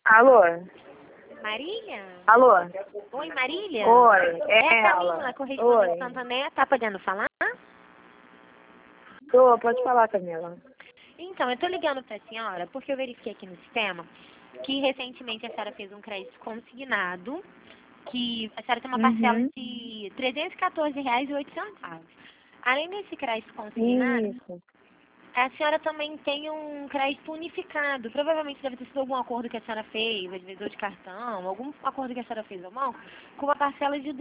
Alô? Marília? Alô? Oi, Marília? Oi, É a ela. Camila, correspondente Oi. de Santander. Tá podendo falar? Pode falar, Camila. Então, eu tô ligando pra senhora porque eu verifiquei aqui no sistema que recentemente a senhora fez um crédito consignado, que a senhora tem uma parcela Uhum. de R$ 314,08. Além desse crédito consignado, Isso. a senhora também tem um crédito unificado. Provavelmente deve ter sido algum acordo que a senhora fez, às vezes ou de cartão, algum acordo que a senhora fez à mão, com uma parcela de R$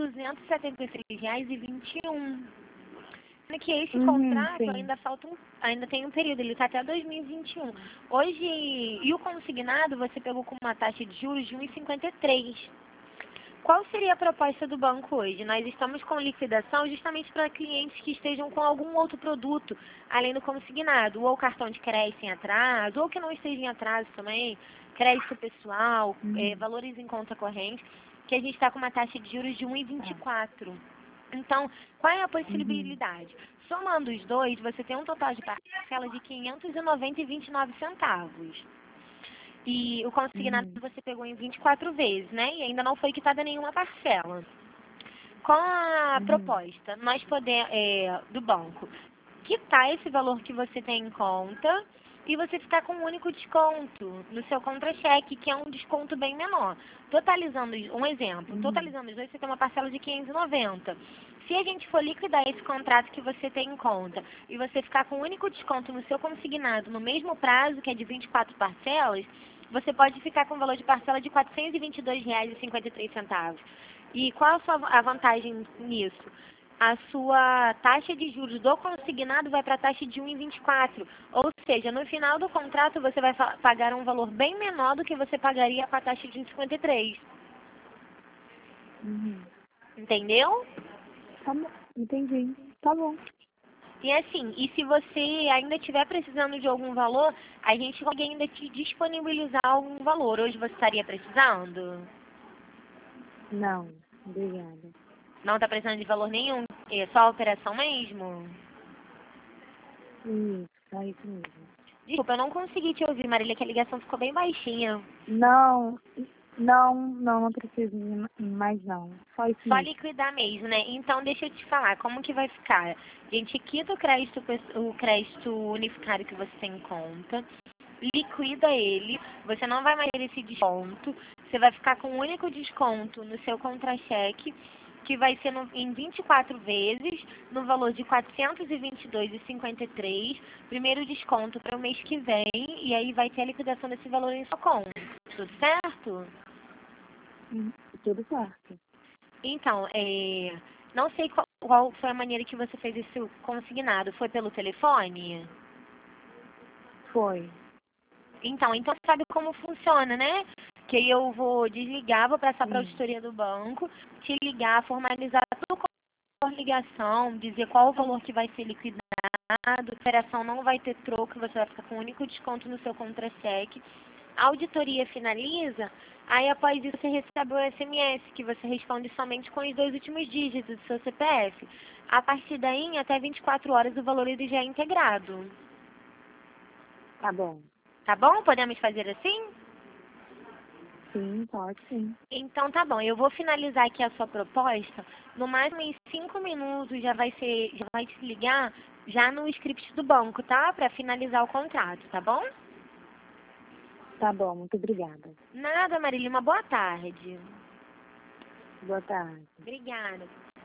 273,21. Sendo que esse contrato Sim. ainda tem um período, ele está até 2021. Hoje, e o consignado você pegou com uma taxa de juros de 1,53. Qual seria a proposta do banco hoje? Nós estamos com liquidação justamente para clientes que estejam com algum outro produto, além do consignado, ou cartão de crédito em atraso, ou que não esteja em atraso também, crédito pessoal, valores em conta corrente, que a gente está com uma taxa de juros de 1,24. Então, qual é a possibilidade? Somando os dois, você tem um total de parcela de R$ 590,29 centavos. E o consignado você pegou em 24 vezes, né? E ainda não foi quitada nenhuma parcela. Com a proposta, nós podemos, do banco, quitar esse valor que você tem em conta e você ficar com um único desconto no seu contra-cheque, que é um desconto bem menor. Totalizando, um exemplo, totalizando os dois, você tem uma parcela de R$ 590. Se a gente for liquidar esse contrato que você tem em conta e você ficar com um único desconto no seu consignado no mesmo prazo, que é de 24 parcelas, você pode ficar com um valor de parcela de R$ 422,53. E qual a vantagem nisso? A sua taxa de juros do consignado vai para a taxa de 1,24. Ou seja, no final do contrato você vai pagar um valor bem menor do que você pagaria com a taxa de 1,53. Entendeu? Tá bom. Entendi. Tá bom. E assim, e se você ainda estiver precisando de algum valor, a gente pode ainda te disponibilizar algum valor. Hoje você estaria precisando? Não. Obrigada. Não está precisando de valor nenhum? É só a operação mesmo? Isso, só isso mesmo. Desculpa, eu não consegui te ouvir, Marília, que a ligação ficou bem baixinha. Não preciso mais não. Só isso Só mesmo. liquidar mesmo, né? Então, deixa eu te falar, como que vai ficar? A gente quita o crédito unificado que você tem em conta, liquida ele, você não vai mais ter esse desconto, você vai ficar com um único desconto no seu contra-cheque, que vai ser em 24 vezes, no valor de R$ 422,53, primeiro desconto para o mês que vem, e aí vai ter a liquidação desse valor em sua conta. Tudo certo? Tudo certo. Então, não sei qual foi a maneira que você fez isso consignado. Foi pelo telefone? Foi. Então sabe como funciona, né? Que aí eu vou desligar, vou passar para a Sim. auditoria do banco, te ligar, formalizar tudo com a ligação, dizer qual o valor que vai ser liquidado, a operação não vai ter troco, você vai ficar com um único desconto no seu contra-cheque. A auditoria finaliza, aí após isso você recebe o SMS, que você responde somente com os 2 últimos dígitos do seu CPF. A partir daí, em até 24 horas, o valor ele já é integrado. Tá bom. Tá bom? Podemos fazer assim? Sim, pode sim. Então tá bom, eu vou finalizar aqui a sua proposta. No máximo em 5 minutos já vai te ligar já no script do banco, tá? Para finalizar o contrato, tá bom? Tá bom, muito obrigada. Nada, Marília, uma boa tarde. Boa tarde. Obrigada.